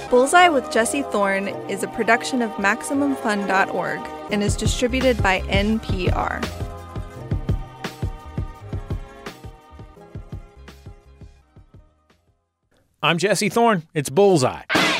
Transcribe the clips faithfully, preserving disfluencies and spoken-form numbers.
Bullseye with Jesse Thorne is a production of Maximum Fun dot org and is distributed by N P R. I'm Jesse Thorne. It's Bullseye.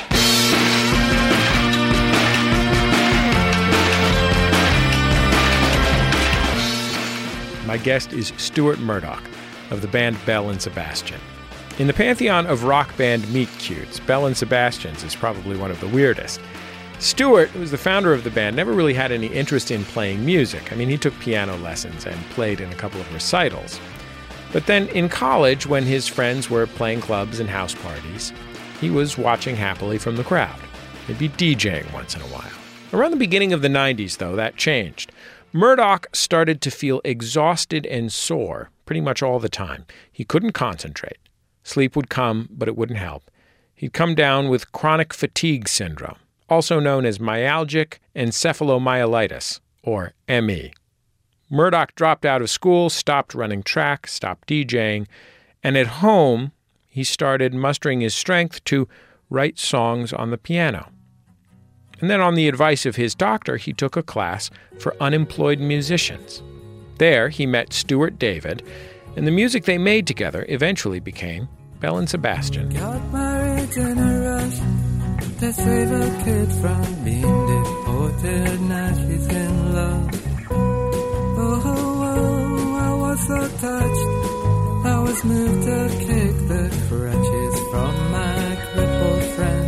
My guest is Stuart Murdoch of the band Belle and Sebastian. In the pantheon of rock band meet-cutes, Belle and Sebastian's is probably one of the weirdest. Stuart, who's the founder of the band, never really had any interest in playing music. I mean, he took piano lessons and played in a couple of recitals. But then in college, when his friends were playing clubs and house parties, he was watching happily from the crowd. He'd be DJing once in a while. Around the beginning of the nineties, though, that changed. Murdoch started to feel exhausted and sore pretty much all the time. He couldn't concentrate. Sleep would come, but it wouldn't help. He'd come down with chronic fatigue syndrome, also known as myalgic encephalomyelitis, or M E. Murdoch dropped out of school, stopped running track, stopped DJing, and at home, he started mustering his strength to write songs on the piano. And then on the advice of his doctor, he took a class for unemployed musicians. There, he met Stuart David, and the music they made together eventually became Belle and Sebastian. Got married in a rush to save a kid from being deported. Now she's in love. Oh, oh, I was so touched. I was moved to kick the crutches from my crippled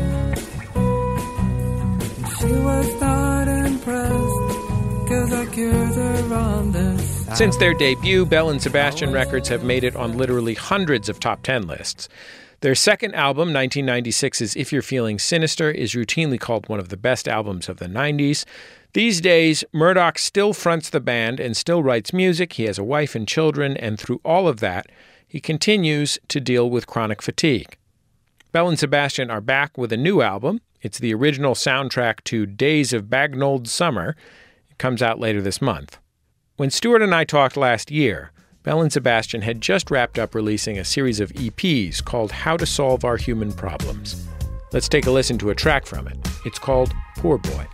friend. She was not impressed, 'cause I cured her on this. Since their debut, Belle and Sebastian records have made it on literally hundreds of top ten lists. Their second album, nineteen ninety-six's If You're Feeling Sinister, is routinely called one of the best albums of the nineties. These days, Murdoch still fronts the band and still writes music. He has a wife and children, and through all of that, he continues to deal with chronic fatigue. Belle and Sebastian are back with a new album. It's the original soundtrack to Days of Bagnold Summer. It comes out later this month. When Stuart and I talked last year, Belle and Sebastian had just wrapped up releasing a series of E Ps called How to Solve Our Human Problems. Let's take a listen to a track from it. It's called Poor Boy.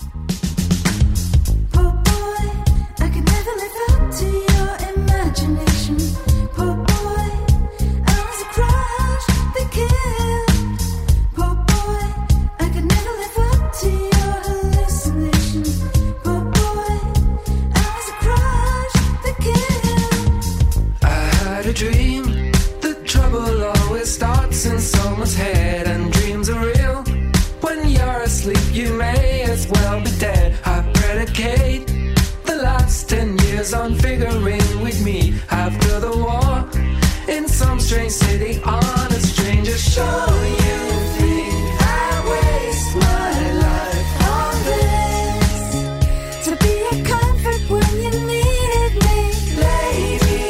Poor boy, I could never live up to your imagination. Poor boy, I was a crush that killed. Poor boy, I could never live up to your hallucinations. Poor boy, I was a crush that killed. I had a dream. The trouble always starts in someone's head, and dreams are real. When you're asleep, you may as well be dead. I predicate the last ten years on figuring with me after the war in some strange city on a stranger shore. You think I waste my life on this To be a comfort when you needed me. lady,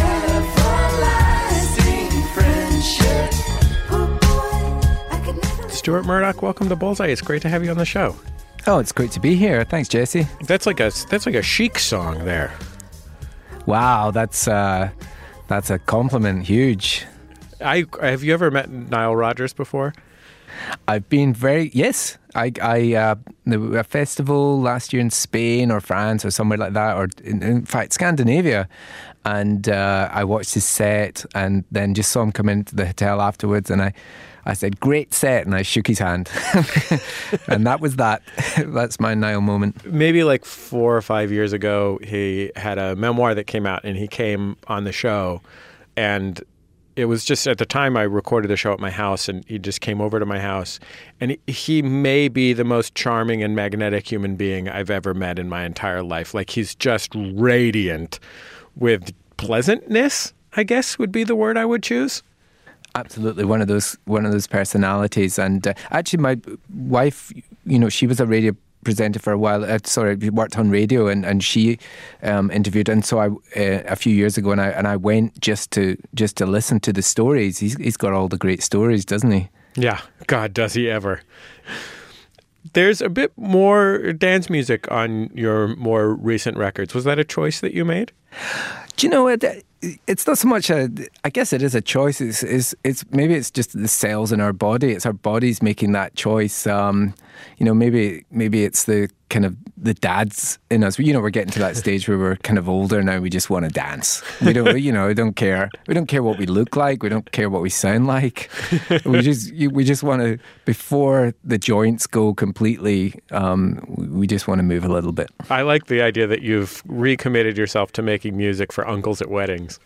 everlasting friendship. Poor boy, I could never live. Stuart Murdoch, welcome to Bullseye. It's great to have you on the show. Oh, it's great to be here. Thanks, Jesse. That's like a that's like a Chic song there. Wow, that's uh, that's a compliment. Huge. I have you ever met Nile Rodgers before? I've been very yes. I I uh, there was a festival last year in Spain or France or somewhere like that, or in, in fact Scandinavia, and uh, I watched his set and then just saw him come into the hotel afterwards, and I. I said, great set, and I shook his hand. And that was that. That's my Nile moment. Maybe like four or five years ago, he had a memoir that came out, and he came on the show. And it was just at the time I recorded the show at my house, and he just came over to my house. And he, he may be the most charming and magnetic human being I've ever met in my entire life. Like, he's just radiant with pleasantness, I guess would be the word I would choose. Absolutely, one of those one of those personalities. And uh, actually, my wife, you know, she was a radio presenter for a while. Uh, sorry, worked on radio, and and she um, interviewed. And so I uh, a few years ago, and I and I went just to just to listen to the stories. He's he's got all the great stories, doesn't he? Yeah, God, does he ever. There's a bit more dance music on your more recent records. Was that a choice that you made? Do you know what? It's not so much a. I guess it is a choice. It's, it's, it's maybe it's just the cells in our body. It's our bodies making that choice. Um, you know, maybe maybe it's the kind of the dads in us. You know, we're getting to that stage where we're kind of older now. We just want to dance. We don't. You know, we don't care. We don't care what we look like. We don't care what we sound like. We just we just want to, before the joints go completely. Um, we just want to move a little bit. I like the idea that you've recommitted yourself to making music for uncles at weddings.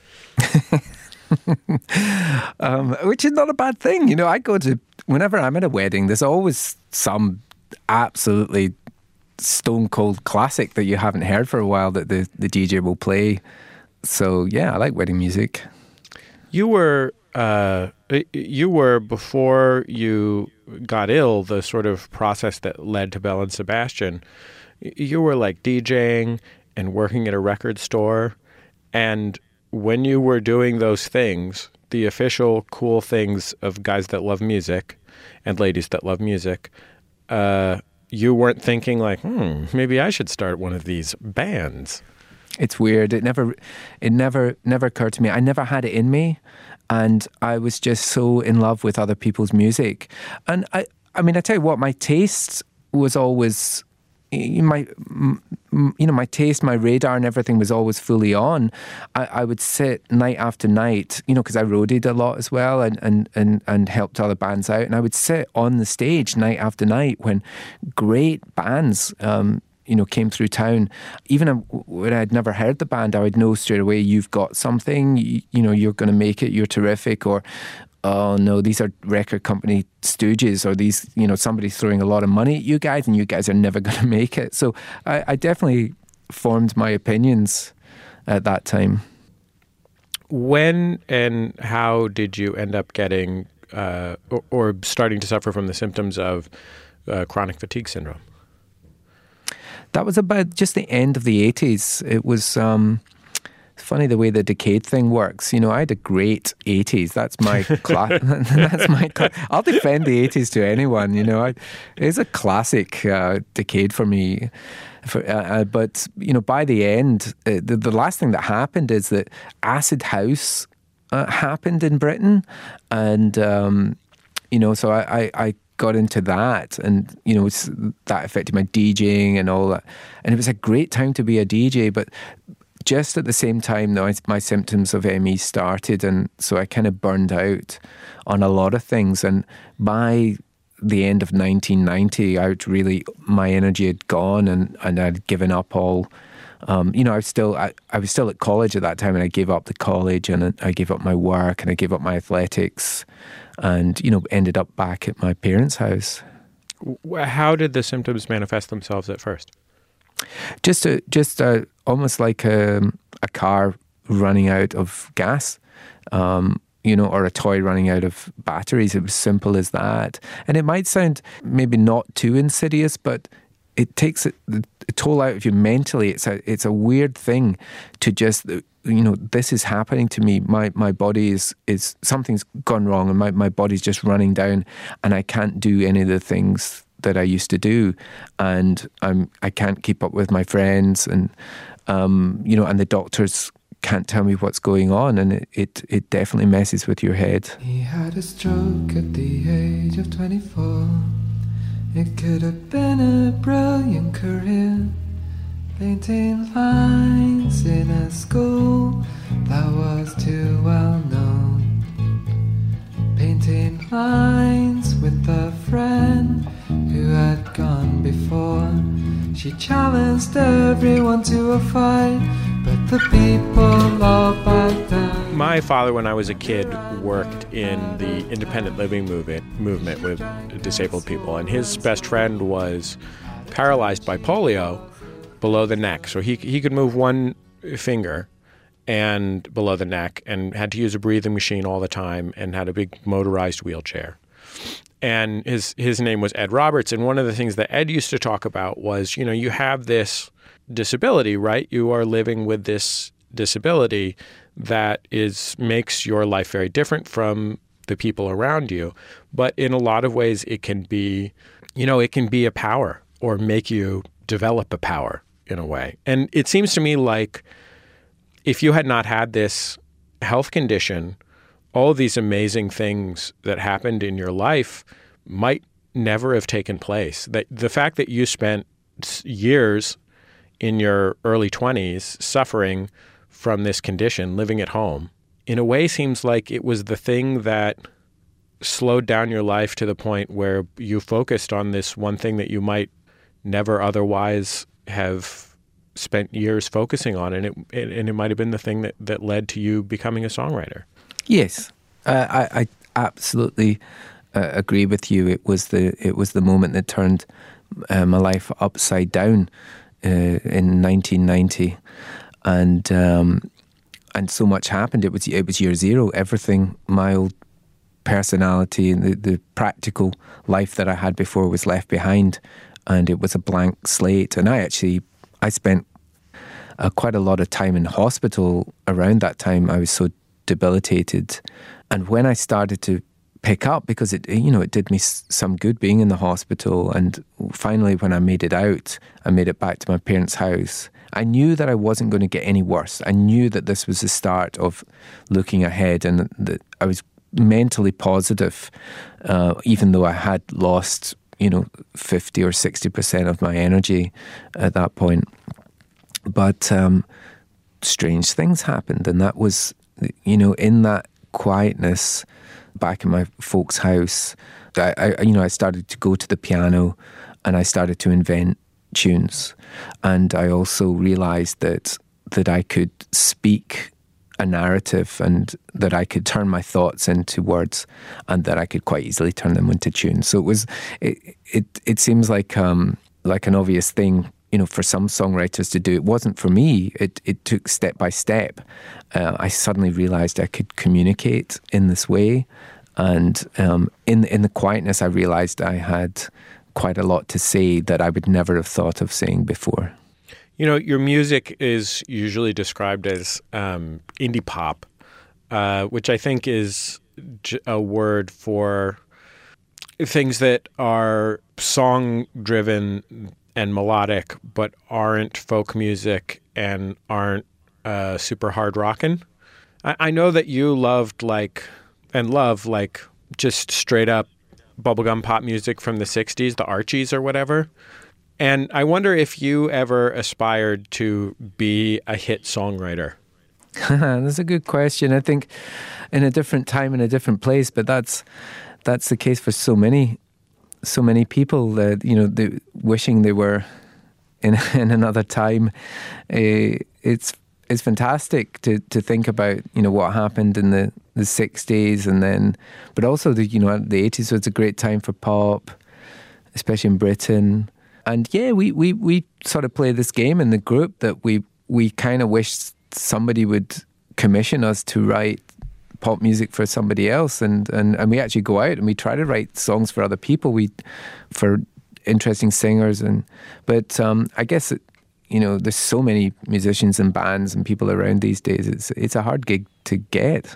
um, which is not a bad thing. You know, I go to, whenever I'm at a wedding, there's always some absolutely stone cold classic that you haven't heard for a while that the, the D J will play. So yeah, I like wedding music. You were, uh, you were, before you got ill, the sort of process that led to Belle and Sebastian, you were like DJing and working at a record store. And when you were doing those things, the official cool things of guys that love music and ladies that love music, uh, you weren't thinking like, hmm, maybe I should start one of these bands. It's weird. It never, it never, never occurred to me. I never had it in me, and I was just so in love with other people's music. And I, I mean, I tell you what, my taste was always. My, you know, my taste, my radar and everything was always fully on. I, I would sit night after night, you know, because I roadied a lot as well and, and, and, and helped other bands out. And I would sit on the stage night after night when great bands, um, you know, came through town. Even when I'd never heard the band, I would know straight away, you've got something, you, you know, you're going to make it, you're terrific, or oh no, these are record company stooges, or these, you know, somebody's throwing a lot of money at you guys and you guys are never going to make it. So I, I definitely formed my opinions at that time. When and how did you end up getting uh, or, or starting to suffer from the symptoms of uh, chronic fatigue syndrome? That was about just the end of the eighties. It was... Um, funny the way the decade thing works. You know, I had a great eighties. That's my class. That's my. Cla- I'll defend the eighties to anyone. You know, I, it's a classic uh, decade for me. For, uh, but you know, by the end, uh, the, the last thing that happened is that acid house uh, happened in Britain, and um, you know, so I. I, I got into that, and you know, it's, that affected my DJing and all that. And it was a great time to be a D J, but. Just at the same time, though, my symptoms of M E started, and so I kind of burned out on a lot of things. And by the end of nineteen ninety, I would really, my energy had gone, and, and I'd given up all. Um, you know, I was still I, I was still at college at that time, and I gave up the college, and I gave up my work, and I gave up my athletics, and you know, ended up back at my parents' house. How did the symptoms manifest themselves at first? Just a, just a, almost like a, a car running out of gas, um, you know, or a toy running out of batteries. It was simple as that. And it might sound maybe not too insidious, but it takes a, a toll out of you mentally. It's a, it's a weird thing to just, you know, this is happening to me. My my body is, is something's gone wrong, and my, my body's just running down, and I can't do any of the things that I used to do, and I'm I can't keep up with my friends, and um, you know, and the doctors can't tell me what's going on, and it, it it definitely messes with your head. He had a stroke at the age of twenty-four. It could have been a brilliant career, painting lines in a school that was too well known, painting lines with a friend who had gone before. She challenged everyone to a fight, but the people all backed down. My father, when I was a kid, worked in the independent living movement movement with disabled people, and his best friend was paralyzed by polio below the neck. So he he could move one finger and below the neck, and had to use a breathing machine all the time, and had a big motorized wheelchair. And his his name was Ed Roberts. And one of the things that Ed used to talk about was, you know, you have this disability, right? You are living with this disability that is makes your life very different from the people around you. But in a lot of ways, it can be, you know, it can be a power, or make you develop a power in a way. And it seems to me like if you had not had this health condition, all of these amazing things that happened in your life might never have taken place. That the fact that you spent years in your early twenties suffering from this condition, living at home, in a way seems like it was the thing that slowed down your life to the point where you focused on this one thing that you might never otherwise have spent years focusing on, and it and it might have been the thing that, that led to you becoming a songwriter. Yes, uh, I, I absolutely uh, agree with you. It was the it was the moment that turned uh, my life upside down uh, in nineteen ninety, and um, and so much happened. It was it was year zero. Everything, my old personality and the, the practical life that I had before was left behind, and it was a blank slate. And I actually I spent uh, quite a lot of time in hospital around that time. I was so debilitated, and when I started to pick up, because it you know it did me s- some good being in the hospital, and finally when I made it out, I made it back to my parents' house. I knew that I wasn't going to get any worse. I knew that this was the start of looking ahead, and that I was mentally positive, uh, even though I had lost, you know, fifty or sixty percent of my energy at that point. But um, strange things happened, and that was, you know, in that quietness back in my folks' house, I, I, you know, I started to go to the piano, and I started to invent tunes, and I also realized that that I could speak a narrative, and that I could turn my thoughts into words, and that I could quite easily turn them into tunes. So it was, it it, it seems like um, like an obvious thing, you know, for some songwriters to do. It wasn't for me. It it took step by step. Uh, I suddenly realized I could communicate in this way, and um, in in the quietness, I realized I had quite a lot to say that I would never have thought of saying before. You know, your music is usually described as um, indie pop, uh, which I think is j- a word for things that are song-driven and melodic, but aren't folk music and aren't uh, super hard rockin'. I-, I know that you loved like and love like just straight up bubblegum pop music from the sixties, the Archies or whatever. And I wonder if you ever aspired to be a hit songwriter. That's a good question. I think in a different time, in a different place, but that's that's the case for so many, so many people that, you know, they, wishing they were in in another time. Uh, it's it's fantastic to to think about, you know, what happened in the the sixties, and then, but also the you know the eighties was a great time for pop, especially in Britain. And yeah, we, we, we sort of play this game in the group that we we kind of wish somebody would commission us to write pop music for somebody else, and, and, and we actually go out and we try to write songs for other people, we for interesting singers, and but um, I guess it, you know there's so many musicians and bands and people around these days. It's it's a hard gig to get.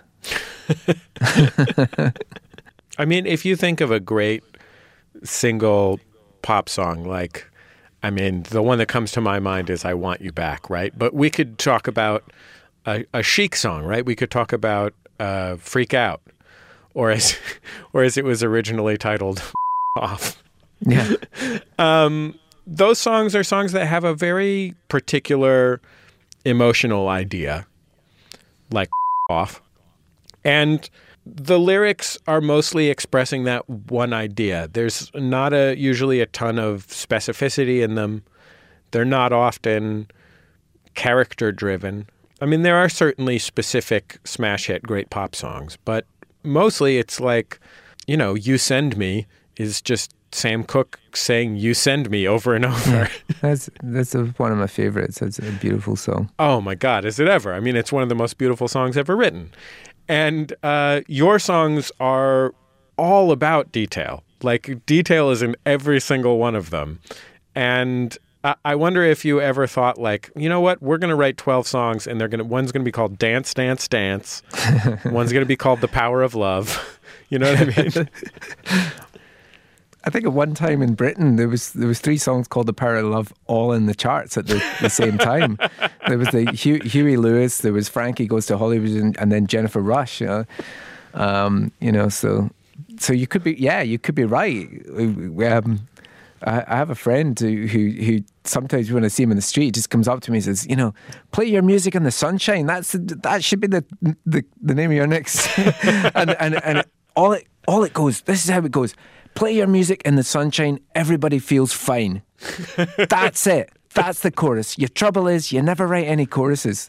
I mean, if you think of a great single pop song, like, I mean, the one that comes to my mind is I Want You Back, right? But we could talk about a, a Chic song, right? We could talk about uh, Freak Out, or as or as it was originally titled, Off. Yeah. um, those songs are songs that have a very particular emotional idea, like Off. And the lyrics are mostly expressing that one idea. There's not a usually a ton of specificity in them. They're not often character driven. I mean, there are certainly specific smash hit great pop songs, but mostly it's like, you know, You Send Me is just Sam Cooke saying "You send me" over and over. Yeah, that's that's a, one of my favorites. It's a beautiful song. Oh my God, is it ever? I mean, it's one of the most beautiful songs ever written. And uh, your songs are all about detail. Like, detail is in every single one of them. And I, I wonder if you ever thought, like, you know what? We're going to write twelve songs, and they're going to one's going to be called Dance, Dance, Dance. One's going to be called The Power of Love. You know what I mean? think at one time in Britain there was there was three songs called "The Power of Love" all in the charts at the, the same time. There was the Hugh, Huey Lewis, there was Frankie Goes to Hollywood, and, and then Jennifer Rush. You know, um, you know, so so you could be yeah, you could be right. Um, I, I have a friend who, who who sometimes when I see him in the street, just comes up to me and says, you know, play your music in the sunshine. That's that should be the the, the name of your next. and and and all it all it goes. This is how it goes. Play your music in the sunshine. Everybody feels fine. That's it. That's the chorus. Your trouble is you never write any choruses.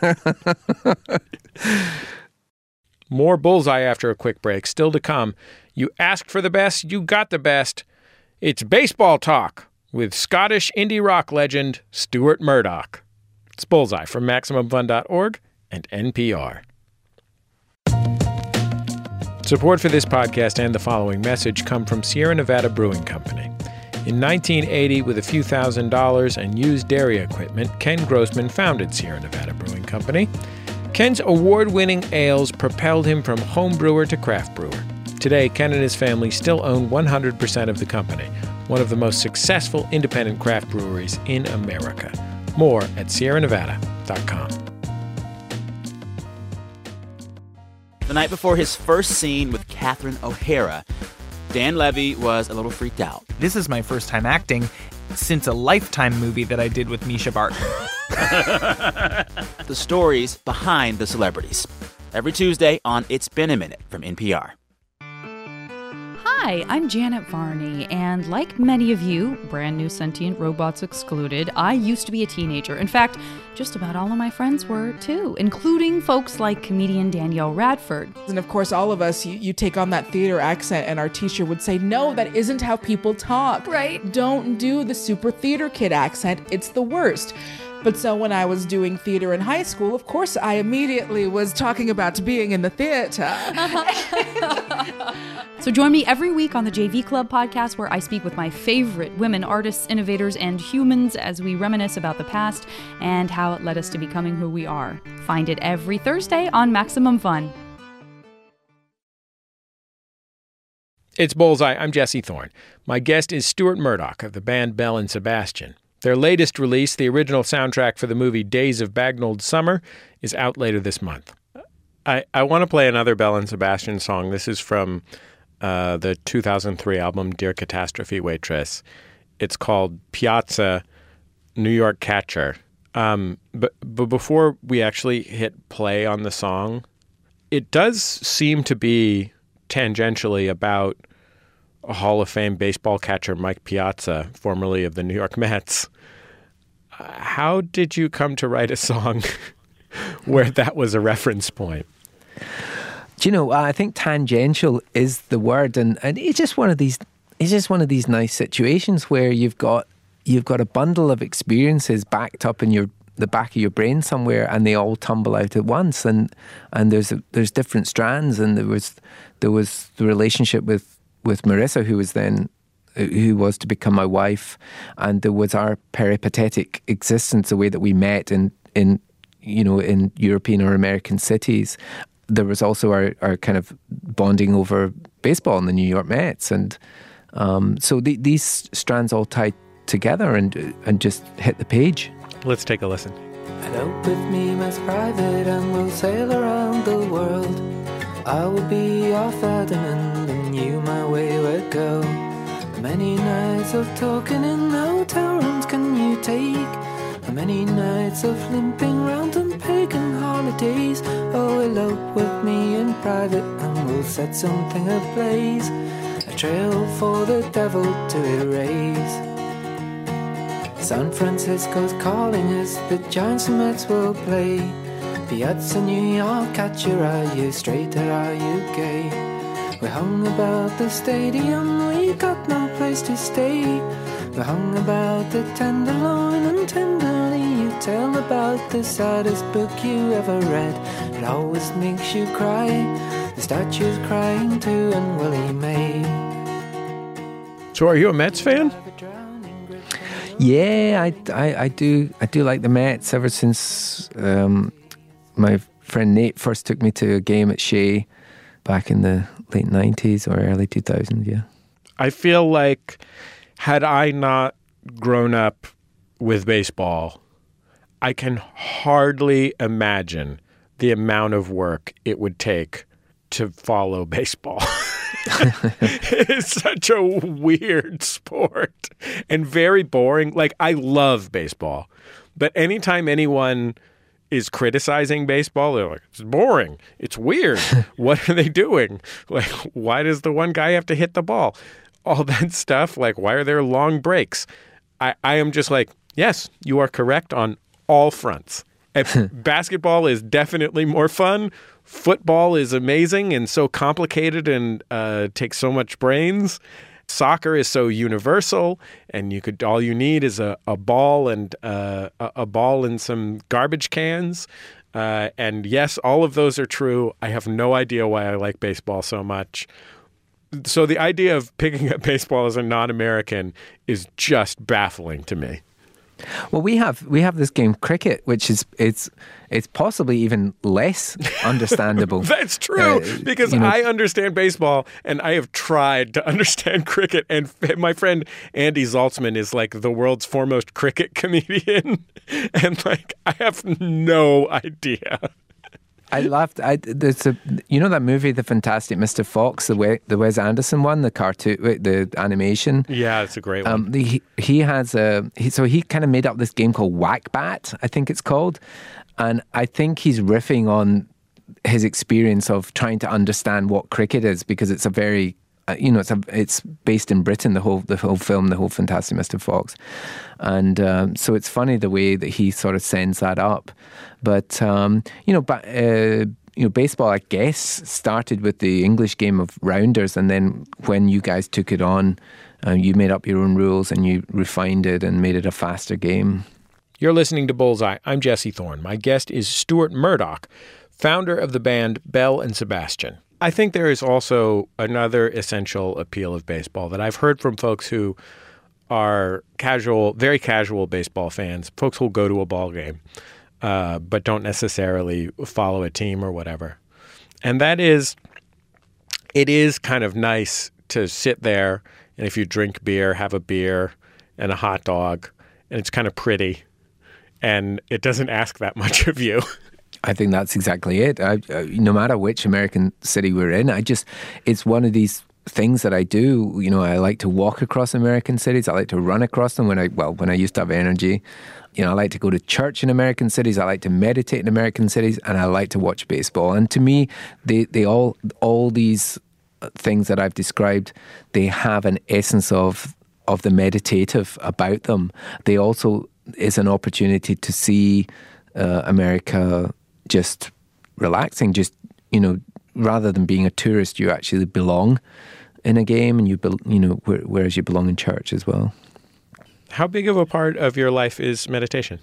More Bullseye after a quick break. Still to come. You asked for the best. You got the best. It's Baseball Talk with Scottish indie rock legend Stuart Murdoch. It's Bullseye from Maximum Fun dot org and N P R. Support for this podcast and the following message come from Sierra Nevada Brewing Company. In nineteen eighty, with a few thousand dollars and used dairy equipment, Ken Grossman founded Sierra Nevada Brewing Company. Ken's award-winning ales propelled him from home brewer to craft brewer. Today, Ken and his family still own one hundred percent of the company, one of the most successful independent craft breweries in America. More at sierra nevada dot com. The night before his first scene with Catherine O'Hara, Dan Levy was a little freaked out. This is my first time acting since a Lifetime movie that I did with Misha Barton. The stories behind the celebrities. Every Tuesday on It's Been a Minute from N P R. Hi, I'm Janet Varney, and like many of you, brand new sentient robots excluded, I used to be a teenager. In fact, just about all of my friends were, too, including folks like comedian Danielle Radford. And of course, all of us, you, you take on that theater accent, and our teacher would say, no, that isn't how people talk. Right. Don't do the super theater kid accent. It's the worst. But so when I was doing theater in high school, of course, I immediately was talking about being in the theater. So join me every week on the J V Club podcast, where I speak with my favorite women artists, innovators, and humans as we reminisce about the past and how it led us to becoming who we are. Find it every Thursday on Maximum Fun. It's Bullseye. I'm Jesse Thorne. My guest is Stuart Murdoch of the band Belle and Sebastian. Their latest release, the original soundtrack for the movie Days of Bagnold Summer, is out later this month. I, I want to play another Belle and Sebastian song. This is from uh, the two thousand three album Dear Catastrophe Waitress. It's called Piazza, New York Catcher. Um, but, but before we actually hit play on the song, it does seem to be tangentially about a Hall of Fame baseball catcher, Mike Piazza, formerly of the New York Mets. How did you come to write a song where that was a reference point? Do you know, I think tangential is the word, and, and it's just one of these it's just one of these nice situations where you've got you've got a bundle of experiences backed up in your the back of your brain somewhere, and they all tumble out at once, and and there's a, there's different strands, and there was there was the relationship with with Marissa, who was then, who was to become my wife, and there was our peripatetic existence, the way that we met in, in you know, in European or American cities. There was also our, our kind of bonding over baseball in the New York Mets, and um, so the, these strands all tied together and and just hit the page. Let's take a listen. Elope with me, Miss Private, and we'll sail around the world. I will be your Ferdinand, and you my wayward girl. Many nights of talking in hotel rooms can you take? Many nights of limping round on pagan holidays. Oh, elope with me in private, and we'll set something ablaze, a trail for the devil to erase. San Francisco's calling us, the Giants and Mets will play. Piazza, New York, catcher, are you straight or are you gay? We hung about the stadium, we got no place to stay. We hung about the Tenderloin, and tenderly you tell about the saddest book you ever read. It always makes you cry, the statue's crying too, and Willie May. So are you a Mets fan? Yeah, I, I, I do I do like the Mets ever since um, my friend Nate first took me to a game at Shea back in the late nineties or early two thousands, yeah. I feel like had I not grown up with baseball, I can hardly imagine the amount of work it would take to follow baseball. It is such a weird sport and very boring. Like, I love baseball, but anytime anyone is criticizing baseball, they're like, it's boring, it's weird, what are they doing? Like, why does the one guy have to hit the ball? All that stuff, like, why are there long breaks? I, I am just like, yes, you are correct on all fronts. Basketball is definitely more fun. Football is amazing and so complicated and uh, takes so much brains. Soccer is so universal, and you could all you need is a, a ball and uh, a, a ball and some garbage cans. Uh, and yes, all of those are true. I have no idea why I like baseball so much. So the idea of picking up baseball as a non-American is just baffling to me. Well, we have we have this game cricket, which is it's it's possibly even less understandable. That's true, uh, because you know, I understand baseball, and I have tried to understand cricket. And f- my friend Andy Zaltzman is like the world's foremost cricket comedian, and like I have no idea. I laughed. I, there's a, you know that movie, The Fantastic Mister Fox, the Wes, the Wes Anderson one, the cartoon, the animation. Yeah, it's a great one. Um, the, he he has a he, so he kind of made up this game called Whack Bat, I think it's called, and I think he's riffing on his experience of trying to understand what cricket is, because it's a very Uh, you know, it's a, it's based in Britain. The whole the whole film, the whole Fantastic Mister Fox, and um, so it's funny the way that he sort of sends that up. But um, you know, but uh, you know, baseball, I guess, started with the English game of rounders, and then when you guys took it on, uh, you made up your own rules and you refined it and made it a faster game. You're listening to Bullseye. I'm Jesse Thorne. My guest is Stuart Murdoch, founder of the band Belle and Sebastian. I think there is also another essential appeal of baseball that I've heard from folks who are casual, very casual baseball fans, folks who'll go to a ball game, uh, but don't necessarily follow a team or whatever. And that is, it is kind of nice to sit there, and if you drink beer, have a beer and a hot dog, and it's kind of pretty, and it doesn't ask that much of you. I think that's exactly it. I, uh, no matter which American city we're in, I just, it's one of these things that I do. You know, I like to walk across American cities. I like to run across them when I, well, when I used to have energy. You know, I like to go to church in American cities. I like to meditate in American cities, and I like to watch baseball. And to me, they, they all, all these things that I've described, they have an essence of, of the meditative about them. They also is an opportunity to see uh, America just relaxing, just, you know, rather than being a tourist, you actually belong in a game, and you, be, you know, whereas you belong in church as well. How big of a part of your life is meditation?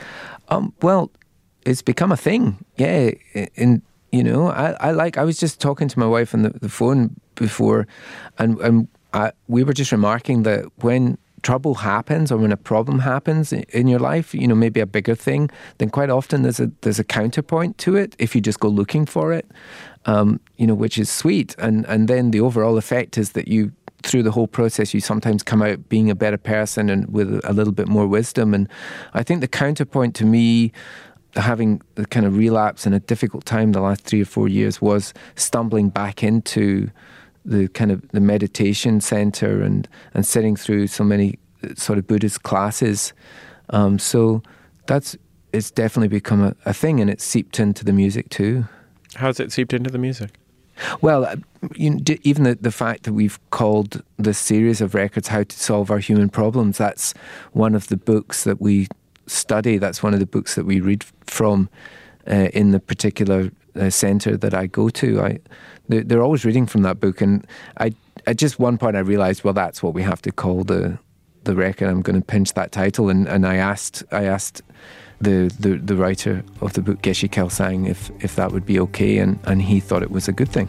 Um, well, it's become a thing. Yeah. And, you know, I, I like, I was just talking to my wife on the, the phone before, and, and I, we were just remarking that when trouble happens, or when a problem happens in your life, you know, maybe a bigger thing, then quite often there's a there's a counterpoint to it if you just go looking for it, um, you know, which is sweet. And and then the overall effect is that you, through the whole process, you sometimes come out being a better person and with a little bit more wisdom. And I think the counterpoint to me, having the kind of relapse in a difficult time the last three or four years, was stumbling back into the kind of the meditation center and, and sitting through so many sort of Buddhist classes. Um, so that's, it's definitely become a, a thing, and it's seeped into the music too. How's it seeped into the music? Well, you know, even the, the fact that we've called this series of records How to Solve Our Human Problems, that's one of the books that we study. That's one of the books that we read from uh, in the particular uh, center that I go to. I they're, they're always reading from that book, and I at just one point I realized, well, that's what we have to call the the record. I'm going to pinch that title, and, and I asked I asked the, the the writer of the book, Geshe Kelsang, if if that would be okay, and and he thought it was a good thing.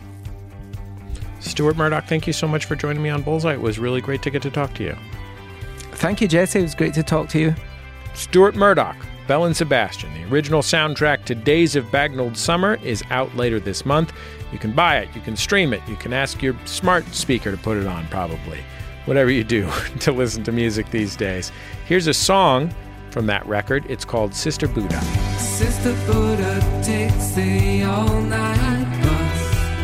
Stuart Murdoch, thank you so much for joining me on Bullseye. It was really great to get to talk to you. Thank you, Jesse. It was great to talk to you. Stuart Murdoch, Belle and Sebastian. The original soundtrack to Days of Bagnalled Summer is out later this month. You can buy it, you can stream it, you can ask your smart speaker to put it on, probably. whatever you do to listen to music these days. Here's a song from that record. It's called Sister Buddha. Sister Buddha takes the all-night bus.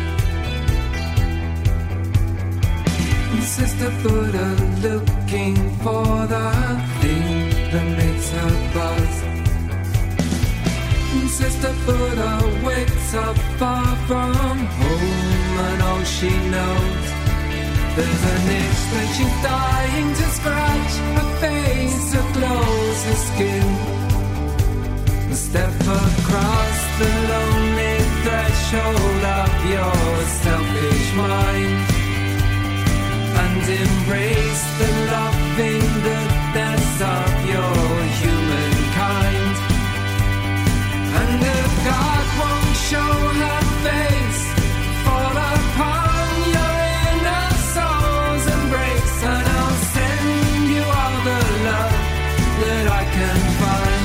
Sister Buddha looking for the thing that makes her buzz. Sister Buddha wakes up far from home, and all she knows, there's an itch that she's dying to scratch. Her face, her clothes, her skin. Step across the lonely threshold of your selfish mind, and embrace the loving goodness of your humankind. And if God won't show her face, fall upon your inner soul's embrace, and I'll send you all the love that I can find.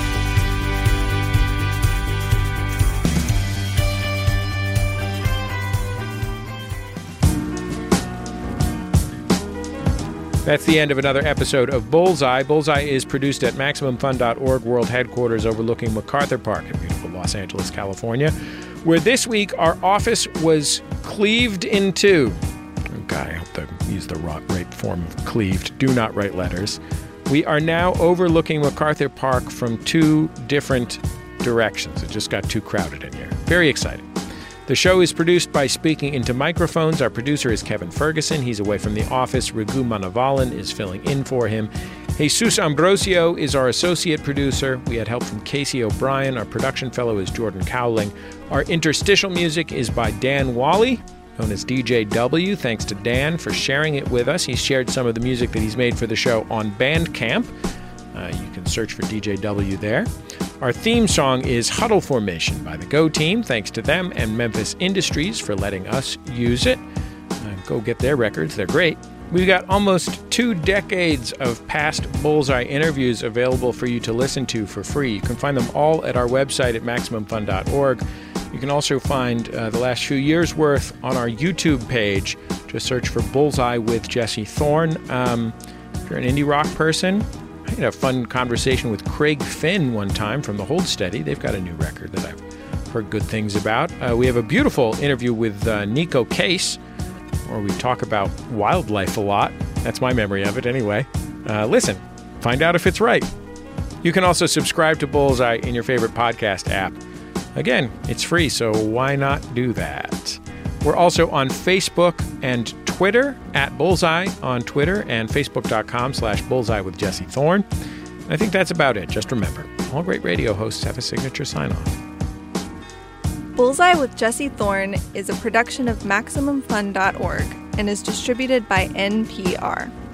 That's the end of another episode of Bullseye. Bullseye is produced at Maximum Fun dot org, world headquarters overlooking MacArthur Park in beautiful Los Angeles, California, where this week our office was cleaved in two. Okay, I hope to use the right form of cleaved. Do not write letters. We are now overlooking MacArthur Park from two different directions. It just got too crowded in here. Very exciting. The show is produced by Speaking Into Microphones. Our producer is Kevin Ferguson. He's away from the office. Raghu Manavalan is filling in for him. Jesus Ambrosio is our associate producer. We had help from Casey O'Brien. Our production fellow is Jordan Cowling. Our interstitial music is by Dan Wally, known as D J W. Thanks to Dan for sharing it with us. He's shared some of the music that he's made for the show on Bandcamp. Uh, you can search for D J W there. Our theme song is Huddle Formation by the Go Team. Thanks to them and Memphis Industries for letting us use it. Uh, go get their records. They're great. We've got almost two decades of past Bullseye interviews available for you to listen to for free. You can find them all at our website at Maximum Fun dot org. You can also find uh, the last few years' worth on our YouTube page. Just search for Bullseye with Jesse Thorne. Um, if you're an indie rock person, I had a fun conversation with Craig Finn one time from the Hold Steady. They've got a new record that I've heard good things about. Uh, we have a beautiful interview with uh, Nico Case, where we talk about wildlife a lot. That's my memory of it anyway. Uh, listen, find out if it's right. You can also subscribe to Bullseye in your favorite podcast app. Again, it's free, so why not do that? We're also on Facebook and Twitter, at Bullseye on Twitter, and facebook.com slash Bullseye with Jesse Thorne. I think that's about it. Just remember, all great radio hosts have a signature sign-off. Bullseye with Jesse Thorne is a production of Maximum Fun dot org and is distributed by N P R.